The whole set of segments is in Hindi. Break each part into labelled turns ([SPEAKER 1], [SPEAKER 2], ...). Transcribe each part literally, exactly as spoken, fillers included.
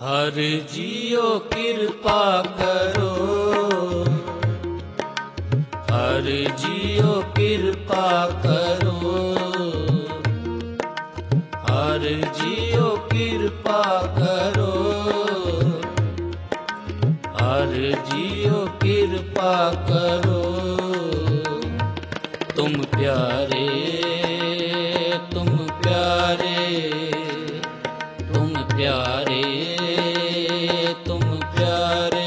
[SPEAKER 1] हर जियो कृपा करो, हर जियो कृपा करो, हर जियो कृपा करो, हर जियो कृपा करो। तुम प्यारे तुम प्यारे तुम प्यारे तुम प्यारे,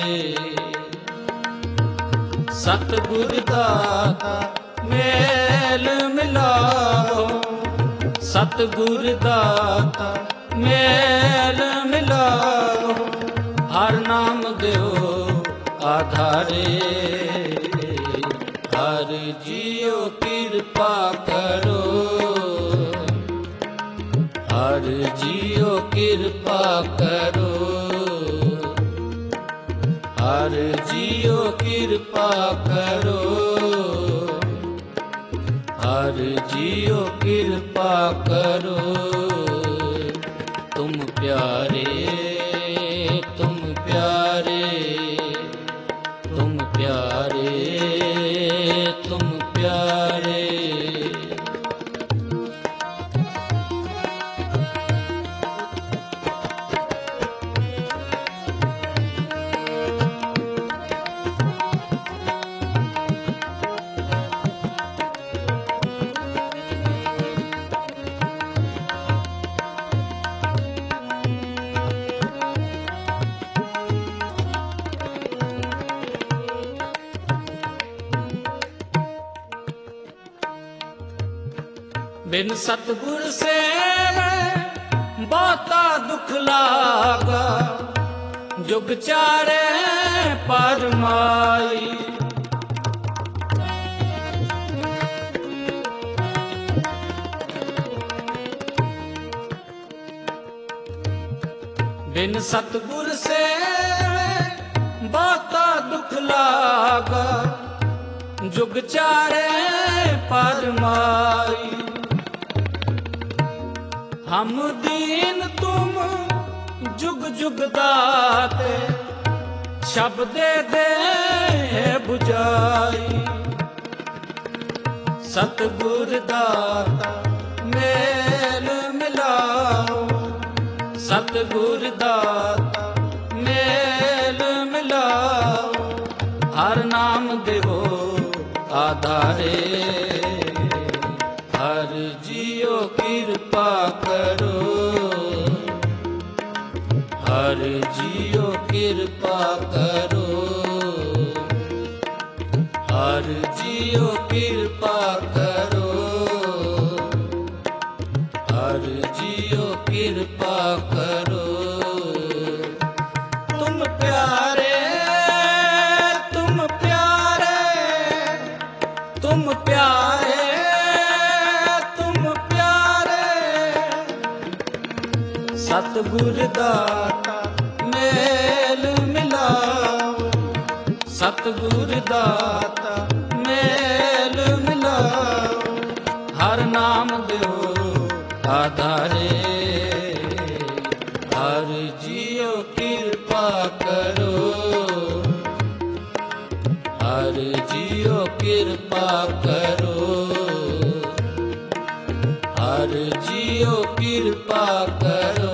[SPEAKER 1] सतगुर दाता मेल मिलाओ, सतगुर दाता मेल मिलाओ। हर नाम देओ आधारे, हर जियो कृपा करो, हर जियो कृपा करो, हर जियो कृपा करो, हर जियो कृपा करो। तुम प्यारे तुम प्यारे तुम प्यारे तुम प्यारे। बिन सतगुर सेवे बहुता दुख लागा, जुग चारे पर माई। बिन सतगुर सेवे बहुता दुख लागा, जुग चारे पर माई। हम दीन तुम जुग जुग दाते, शब्दे दे बुझाई। सतगुर दाता मेल मिलाओ, सतगुर दाता मेल मिलाओ। हर नाम देवो आधारे, हर जियो कृपा करो, हर जियो कृपा करो, हर जियो कृपा करो, हर जियो कृपा करो। तुम प्यारे तुम प्यारे तुम प्यारे सतगुर दाता मेल मिलाओ, सतगुर दाता मेल मिलाओ। हर नाम देओ आधारे, हर जियो कृपा करो, हर जियो कृपा करो, हर जियो कृपा करो,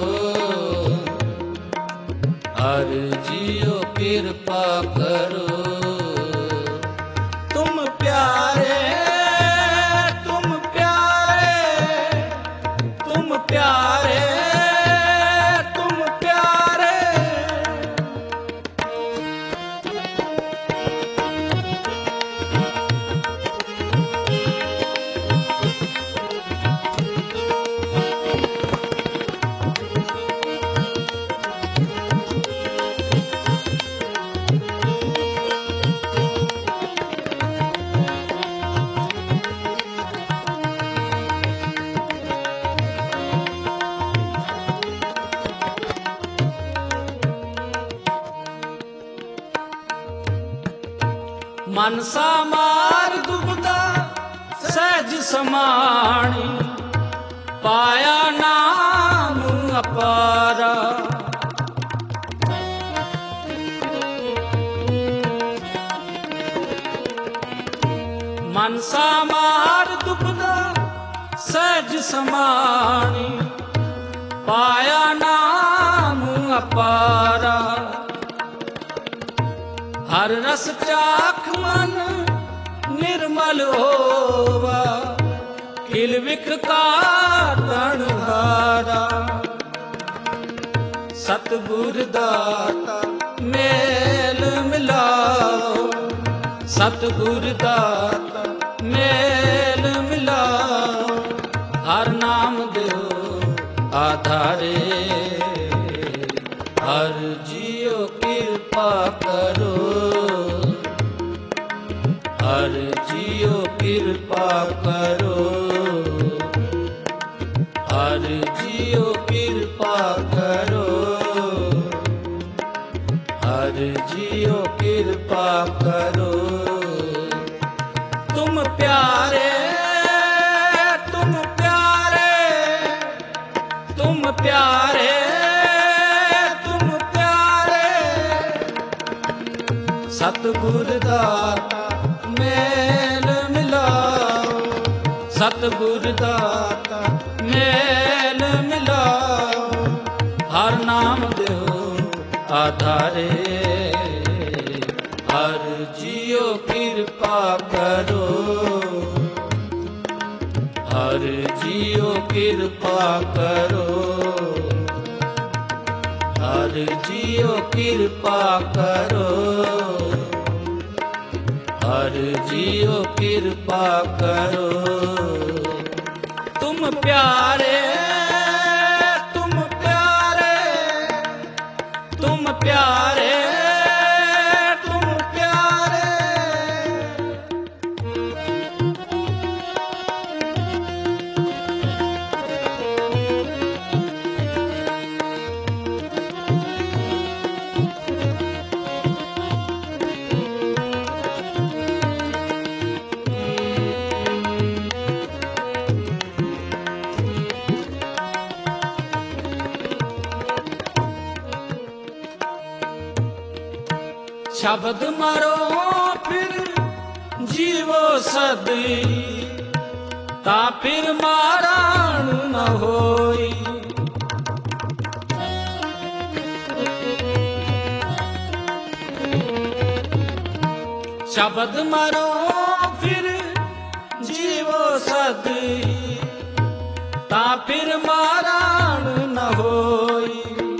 [SPEAKER 1] हर जियो कृपा करो। तुम प्यारे तुम प्यारे तुम प्यारे तुम प्यारे। मनसा मार दुबदा सहज समाणी, पाया नाम अपारा। मनसा मार दुबदा सहज समानी, पाया नाम अपारा। हर रस चाख मन निर्मल होवा, किल विख का तणहारा। सतगुर दाता मेल मिलाओ, सतगुर दाता मेल मिलाओ। हर नाम दो आधारे, हर जियो कृपा करो, हर जियो कृपा करो, हर जियो कृपा करो, हर जियो कृपा करो। तुम प्यारे तुम प्यारे तुम प्यारे तुम प्यारे, सतगुर दाता मेल मिलाओ, सतगुर दाता मेल मिलाओ। हर नाम दो आधारे, हर जियो कृपा करो, हर जियो कृपा करो, हर जियो कृपा करो, हर जियो कृपा करो। तुम प्यारे तुम प्यारे तुम प्यारे तुम प्यारे, शब्द मरो फिर जीवो सदी, ता फिर मारण न होई। शब्द मरो फिर जीवो सदी, ता फिर मारण न होई।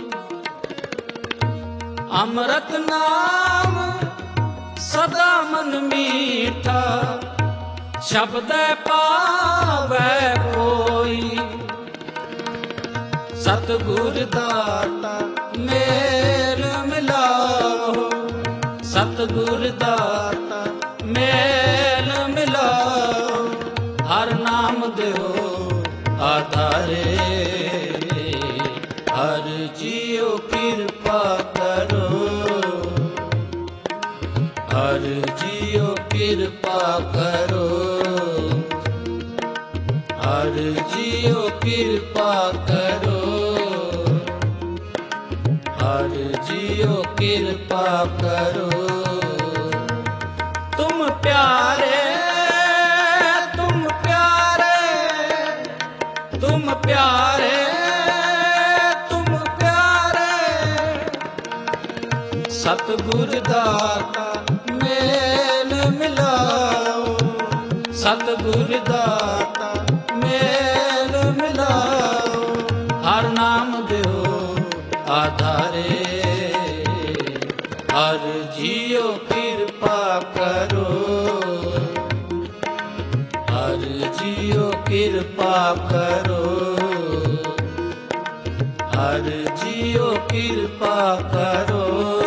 [SPEAKER 1] अमृत नाम सदा मन मीठा, शब्द पावै कोई। सतगुर दाता मेल मिलाओ, सतगुर दाता मेल मिलाओ। हर नाम दो आधारे, हर जियो कृपा करो, हर जियो कृपा करो, हर जियो कृपा करो, हर जियो कृपा करो। तुम प्यारे तुम प्यारे तुम प्यारे तुम प्यारे, सतगुर दाता मेल मिलाओ, सतगुर दाता मेल मिलाओ। हर नाम दो आधारे, हर जियो कृपा करो, हर जियो कृपा करो, हर जियो कृपा करो,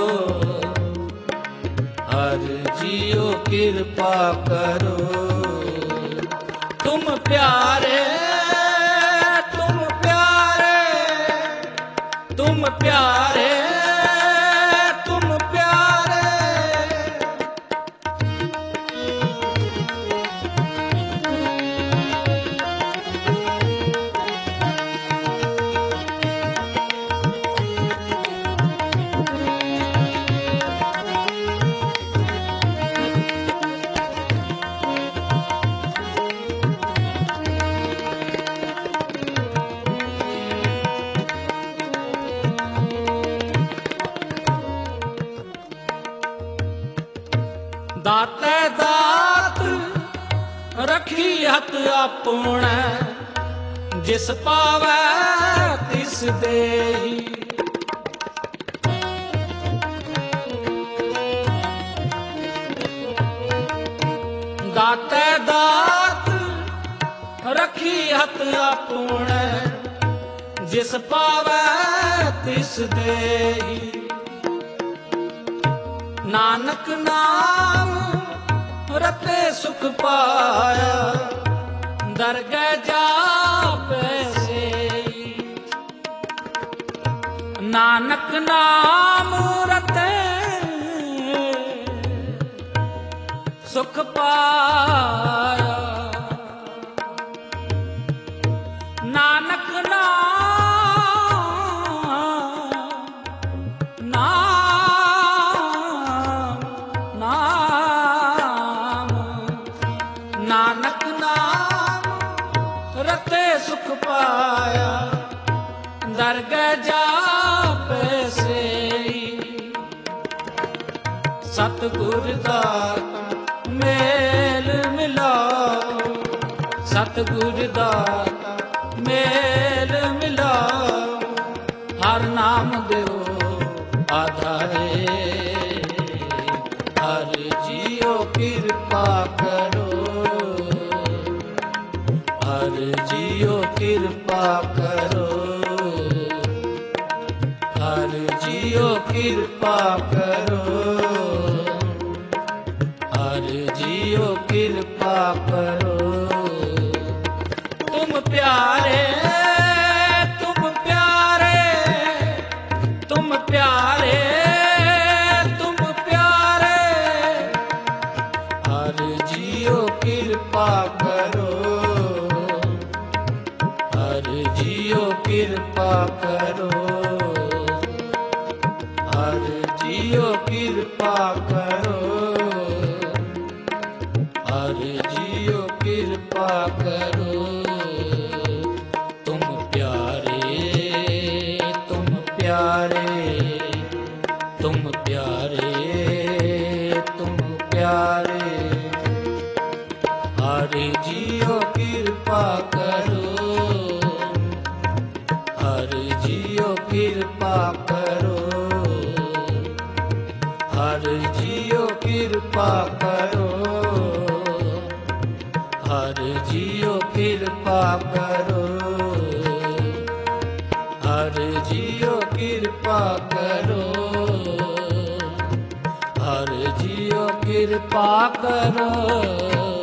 [SPEAKER 1] हर जियो कृपा करो। तुम प्यारे तुम प्यारे तुम प्यारे तुम प्यारे, ਆਪਣਾ, ਜਿਸ ਪਾਵੈ ਤਿਸ ਦੇਈ। ਦਾਤੈ ਦਾਤ ਰਖੀ ਹੱਥ ਆਪਣਾ, ਜਿਸ ਪਾਵੈ ਤਿਸ ਦੇਈ। ਨਾਨਕ ਨਾਮ ਰਤੇ ਸੁਖ ਪਾਇਆ, ਦਰਗਹਿ ਜਾਪੈ ਸੇਈ। ਨਾਨਕ ਨਾਮ ਰਤੇ ਸੁਖ ਪਾਇਆ, ਨਾਨਕ ਨਾਮ ਨਾਮ ਨਾਮ ਨਾਨਕ ਨਾਮ ਰਤੇ ਸੁਖ ਪਾਇਆ, ਦਰਗਹਿ ਜਾਪੈ ਸੇਈ। ਸਤਿਗੁਰ ਦਾਤਾ ਮੇਲ ਮਿਲਾਓ, ਸਤਿਗੁਰ ਦਾਤਾ ਮੇਲ ਮਿਲਾਓ। ਹਰ ਨਾਮ ਦਿਓ ਆਧਾਰੇ, ਹਰ ਜੀਓ ਕਿਰਪਾ ਕਰੋ, ਹਰ ਜੀਓ ਕਿਰਪਾ ਕਰੋ, ਹਰ ਜੀਓ ਕਿਰਪਾ ਕਰੋ, ਹਰ ਜੀਓ ਕਿਰਪਾ ਕਰੋ। ਤੁਮ ਪਿਆਰੇ ਤੁਮ ਪਿਆਰੇ ਤੁਮ ਪਿਆਰੇ ਤੁਮ ਪਿਆਰੇ, ਹਰ ਜੀਓ ਕਿਰਪਾ ਕਰੋ, ਹਰ ਜੀਓ ਕਿਰਪਾ ਕਰੋ, ਹਰ ਜੀਓ ਕਿਰਪਾ ਕਰੋ, ਹਰ ਜੀਓ ਕਿਰਪਾ ਕਰੋ। ਤੁਮ ਪਿਆਰੇ ਤੁਮ ਪਿਆਰੇ ਤੁਮ ਪਿਆਰੇ ਤੁਮ ਪਿਆਰੇ, ਹਰ ਜੀਓ ਕਿਰਪਾ ਕਰੋ, ਹਰ ਜੀਓ ਕਿਰਪਾ ਕਰੋ, ਹਰ ਜੀਓ ਕਿਰਪਾ ਕਰੋ, ਹਰ ਜੀਓ ਕਿਰਪਾ ਕਰੋ, ਹਰ ਜੀਓ ਕਿਰਪਾ ਕਰੋ, ਹਰ ਜੀਓ ਕਿਰਪਾ ਕਰੋ।